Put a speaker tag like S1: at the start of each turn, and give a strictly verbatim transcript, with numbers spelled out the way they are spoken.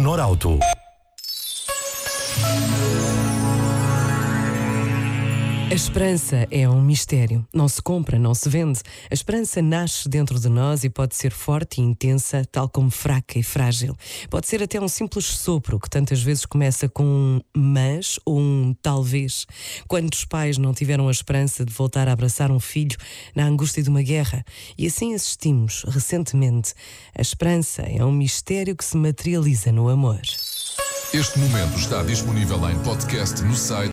S1: Norauto.
S2: A esperança é um mistério. Não se compra, não se vende. A esperança nasce dentro de nós e pode ser forte e intensa, tal como fraca e frágil. Pode ser até um simples sopro, que tantas vezes começa com um mas ou um talvez. Quantos pais não tiveram a esperança de voltar a abraçar um filho na angústia de uma guerra? E assim assistimos, recentemente. A esperança é um mistério que se materializa no amor.
S3: Este momento está disponível em podcast no site